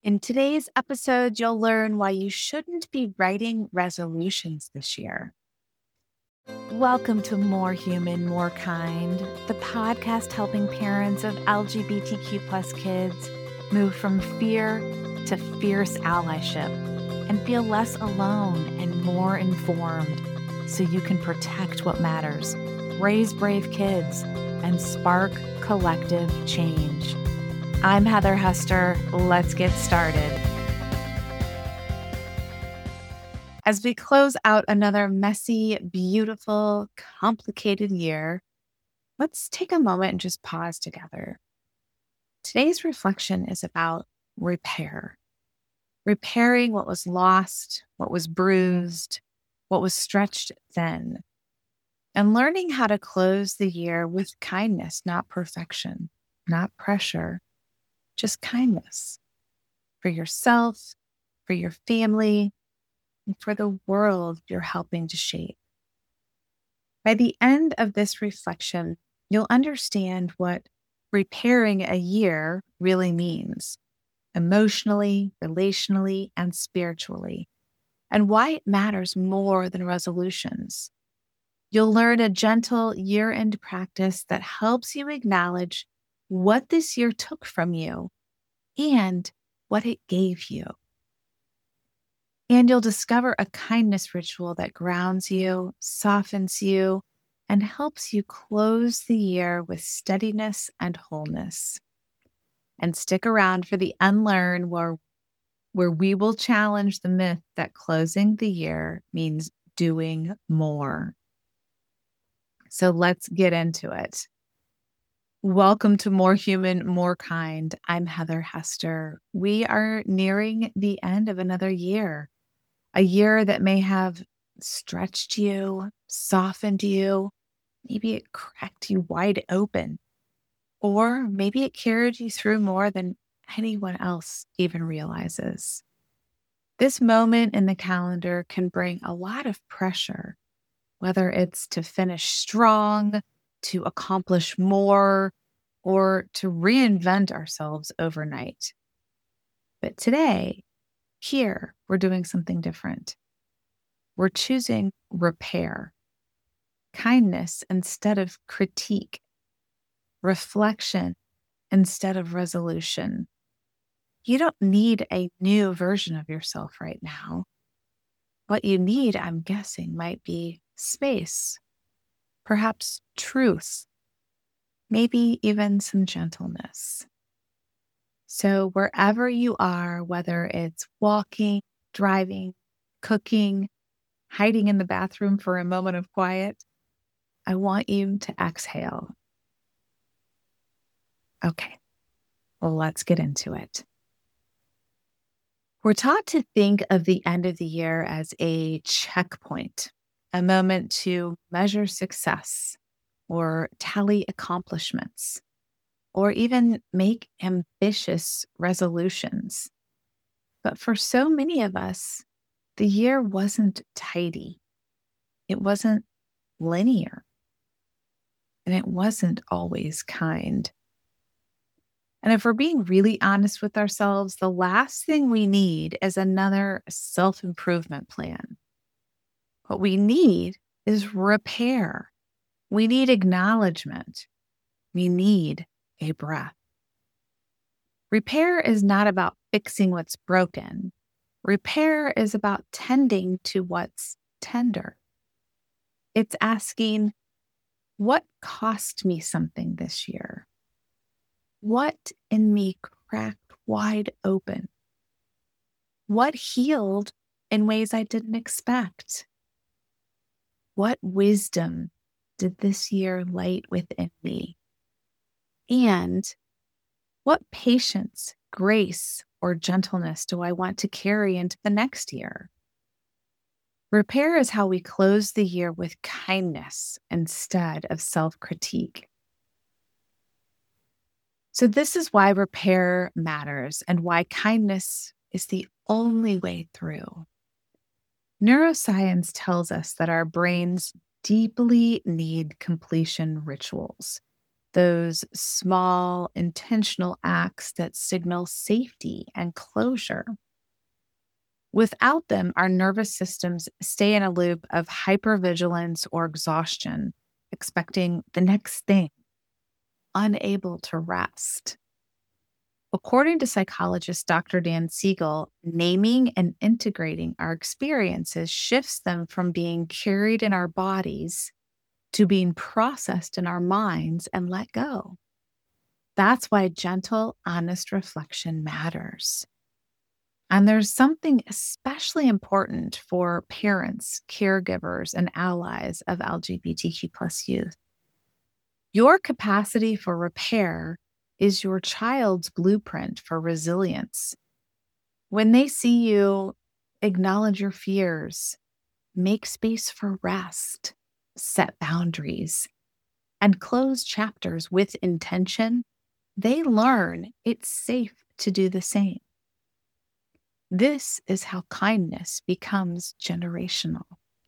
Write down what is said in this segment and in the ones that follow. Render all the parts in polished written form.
In today's episode, you'll learn why you shouldn't be writing resolutions this year. Welcome to More Human, More Kind, the podcast helping parents of LGBTQ plus kids move from fear to fierce allyship and feel less alone and more informed so you can protect what matters, raise brave kids, and spark collective change. I'm Heather Hester. Let's get started. As we close out another messy, beautiful, complicated year, let's take a moment and just pause together. Today's reflection is about repair. Repairing what was lost, what was bruised, what was stretched thin, and learning how to close the year with kindness, not perfection, not pressure, just kindness for yourself, for your family, and for the world you're helping to shape. By the end of this reflection, you'll understand what repairing a year really means, emotionally, relationally, and spiritually, and why it matters more than resolutions. You'll learn a gentle year-end practice that helps you acknowledge what this year took from you and what it gave you. And you'll discover a kindness ritual that grounds you, softens you, and helps you close the year with steadiness and wholeness. And stick around for the unlearn where we will challenge the myth that closing the year means doing more. So let's get into it. Welcome to More Human, More Kind. I'm Heather Hester. We are nearing the end of another year, a year that may have stretched you, softened you. Maybe it cracked you wide open, or maybe it carried you through more than anyone else even realizes. This moment in the calendar can bring a lot of pressure, whether it's to finish strong, to accomplish more, or to reinvent ourselves overnight. But today, here, we're doing something different. We're choosing repair, kindness instead of critique, reflection instead of resolution. You don't need a new version of yourself right now. What you need, I'm guessing, might be space, perhaps truth, maybe even some gentleness. So wherever you are, whether it's walking, driving, cooking, hiding in the bathroom for a moment of quiet, I want you to exhale. Okay, well, let's get into it. We're taught to think of the end of the year as a checkpoint, a moment to measure success or tally accomplishments, or even make ambitious resolutions. But for so many of us, the year wasn't tidy. It wasn't linear, and it wasn't always kind. And if we're being really honest with ourselves, the last thing we need is another self-improvement plan. What we need is repair. We need acknowledgement. We need a breath. Repair is not about fixing what's broken. Repair is about tending to what's tender. It's asking, what cost me something this year? What in me cracked wide open? What healed in ways I didn't expect? What wisdom did this year light within me? And what patience, grace, or gentleness do I want to carry into the next year? Repair is how we close the year with kindness instead of self-critique. So this is why repair matters and why kindness is the only way through. Neuroscience tells us that our brains deeply need completion rituals. those small, intentional acts that signal safety and closure. Without them, our nervous systems stay in a loop of hypervigilance or exhaustion, expecting the next thing, unable to rest. According to psychologist Dr. Dan Siegel, naming and integrating our experiences shifts them from being carried in our bodies to being processed in our minds and let go. That's why gentle, honest reflection matters. And there's something especially important for parents, caregivers, and allies of LGBTQ plus youth. Your capacity for repair is your child's blueprint for resilience. When they see you acknowledge your fears, make space for rest, set boundaries, and close chapters with intention, they learn it's safe to do the same. This is how kindness becomes generational.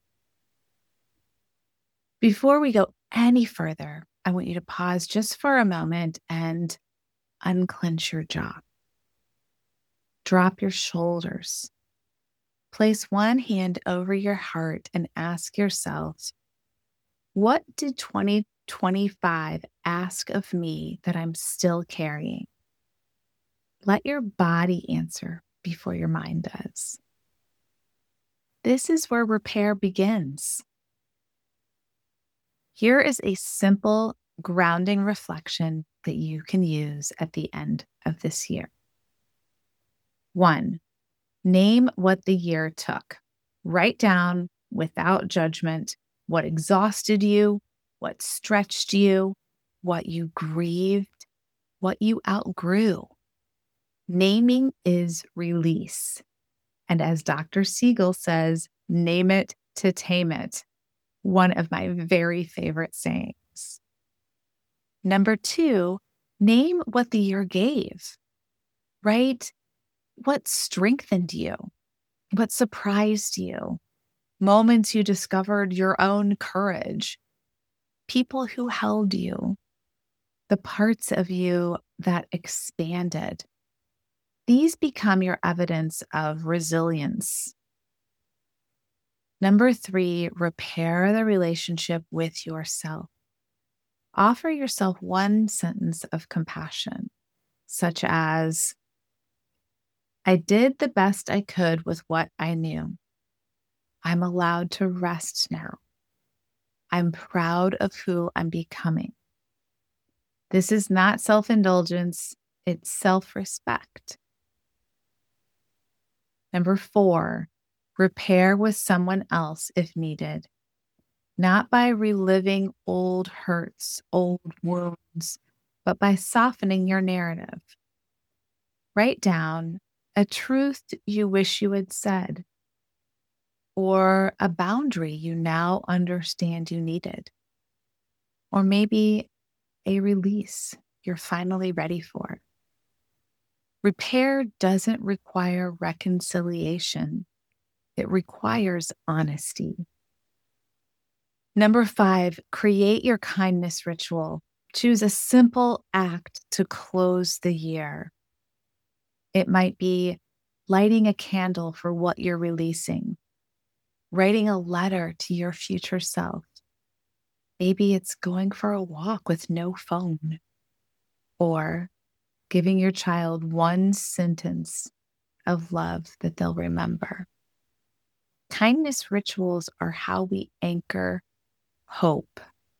Before we go any further, I want you to pause just for a moment and unclench your jaw. Drop your shoulders. Place one hand over your heart and ask yourself, what did 2025 ask of me that I'm still carrying? Let your body answer before your mind does. This is where repair begins. Here is a simple grounding reflection that you can use at the end of this year. 1, name what the year took. Write down without judgment what exhausted you, what stretched you, what you grieved, what you outgrew. Naming is release. And as Dr. Siegel says, name it to tame it. One of my very favorite sayings. Number 2, name what the year gave, right? What strengthened you? What surprised you? Moments you discovered your own courage, people who held you, the parts of you that expanded. These become your evidence of resilience. Number 3, repair the relationship with yourself. Offer yourself one sentence of compassion, such as, I did the best I could with what I knew. I'm allowed to rest now. I'm proud of who I'm becoming. This is not self-indulgence, it's self-respect. Number 4, repair with someone else if needed, not by reliving old hurts, old wounds, but by softening your narrative. Write down a truth you wish you had said, or a boundary you now understand you needed, or maybe a release you're finally ready for. Repair doesn't require reconciliation. It requires honesty. Number 5, create your kindness ritual. Choose a simple act to close the year. It might be lighting a candle for what you're releasing, writing a letter to your future self. Maybe it's going for a walk with no phone, or giving your child one sentence of love that they'll remember. Kindness rituals are how we anchor hope.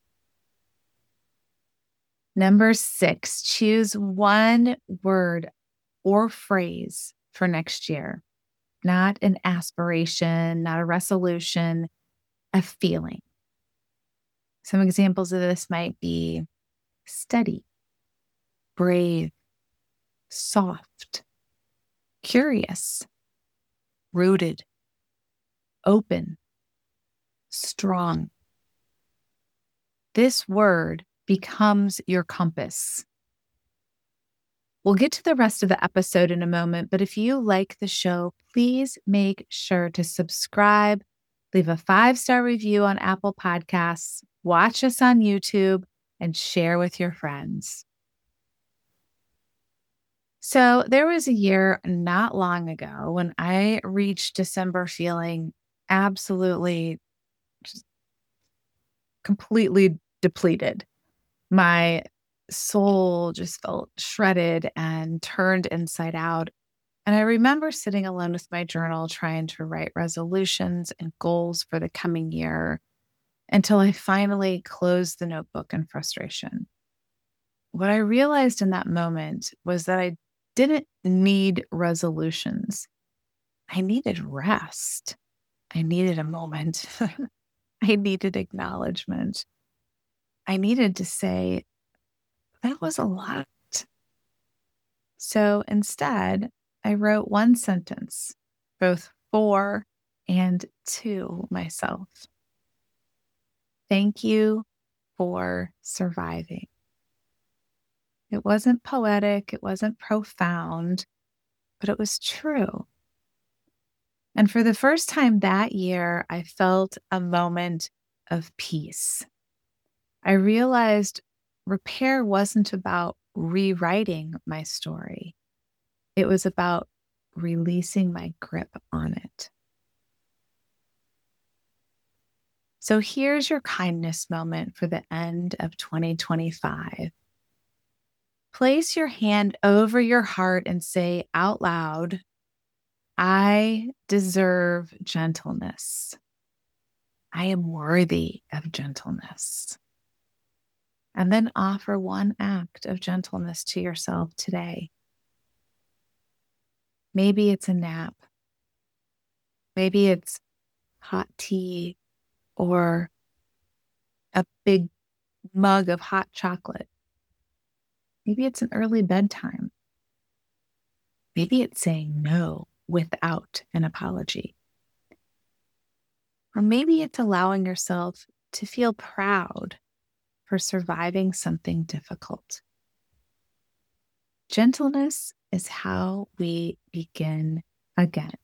Number 6, choose one word or phrase for next year. Not an aspiration, not a resolution, a feeling. Some examples of this might be steady, brave, soft, curious, rooted, open, strong. This word becomes your compass. We'll get to the rest of the episode in a moment, but if you like the show, please make sure to subscribe, leave a 5-star review on Apple Podcasts, watch us on YouTube, and share with your friends. So there was a year not long ago when I reached December feeling absolutely just completely depleted. My soul just felt shredded and turned inside out. And I remember sitting alone with my journal trying to write resolutions and goals for the coming year until I finally closed the notebook in frustration. What I realized in that moment was that I didn't need resolutions. I needed rest. I needed a moment. I needed acknowledgement. I needed to say, that was a lot. So instead, I wrote one sentence, both for and to myself. Thank you for surviving. It wasn't poetic, it wasn't profound, but it was true. And for the first time that year, I felt a moment of peace. I realized repair wasn't about rewriting my story, it was about releasing my grip on it. So here's your kindness moment for the end of 2025. Place your hand over your heart and say out loud, I deserve gentleness. I am worthy of gentleness. And then offer one act of gentleness to yourself today. Maybe it's a nap. Maybe it's hot tea or a big mug of hot chocolate. Maybe it's an early bedtime. Maybe it's saying no without an apology. Or maybe it's allowing yourself to feel proud for surviving something difficult. Gentleness is how we begin again.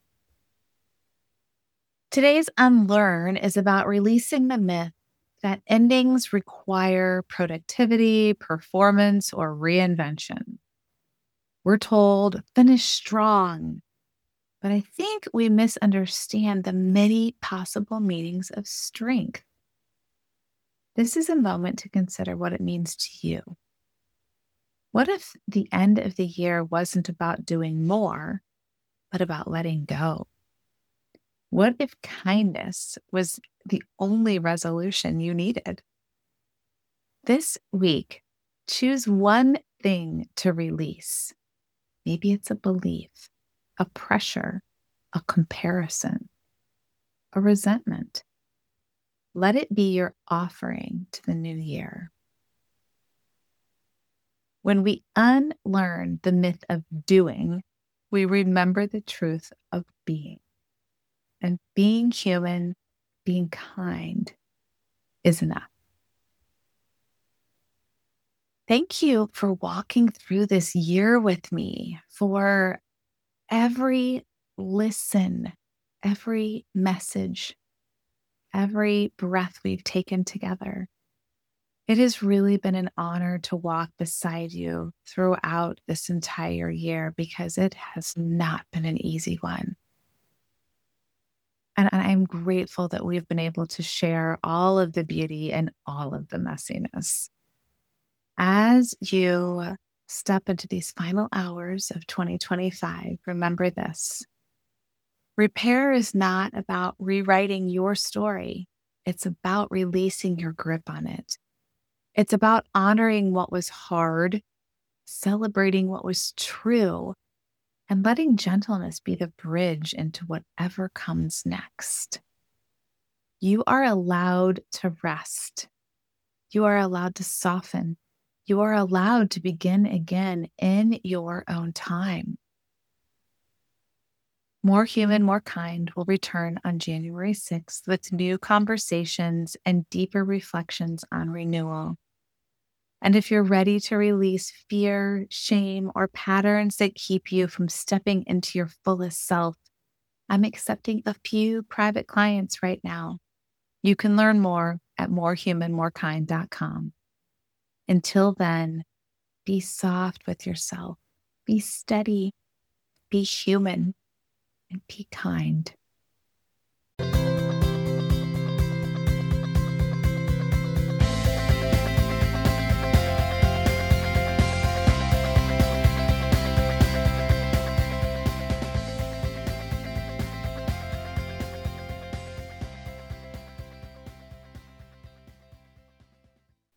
Today's Unlearn is about releasing the myth that endings require productivity, performance, or reinvention. We're told, finish strong. But I think we misunderstand the many possible meanings of strength. This is a moment to consider what it means to you. What if the end of the year wasn't about doing more, but about letting go? What if kindness was the only resolution you needed? This week, choose one thing to release. Maybe it's a belief, a pressure, a comparison, a resentment. Let it be your offering to the new year. When we unlearn the myth of doing, we remember the truth of being. And being human, being kind is enough. Thank you for walking through this year with me, for every listen, every message, every breath we've taken together. It has really been an honor to walk beside you throughout this entire year because it has not been an easy one. And I'm grateful that we've been able to share all of the beauty and all of the messiness. As you step into these final hours of 2025, remember this. Repair is not about rewriting your story. It's about releasing your grip on it. It's about honoring what was hard, celebrating what was true, and letting gentleness be the bridge into whatever comes next. You are allowed to rest. You are allowed to soften. You are allowed to begin again in your own time. More Human, More Kind will return on January 6th with new conversations and deeper reflections on renewal. And if you're ready to release fear, shame, or patterns that keep you from stepping into your fullest self, I'm accepting a few private clients right now. You can learn more at morehumanmorekind.com. Until then, be soft with yourself, be steady, be human, and be kind.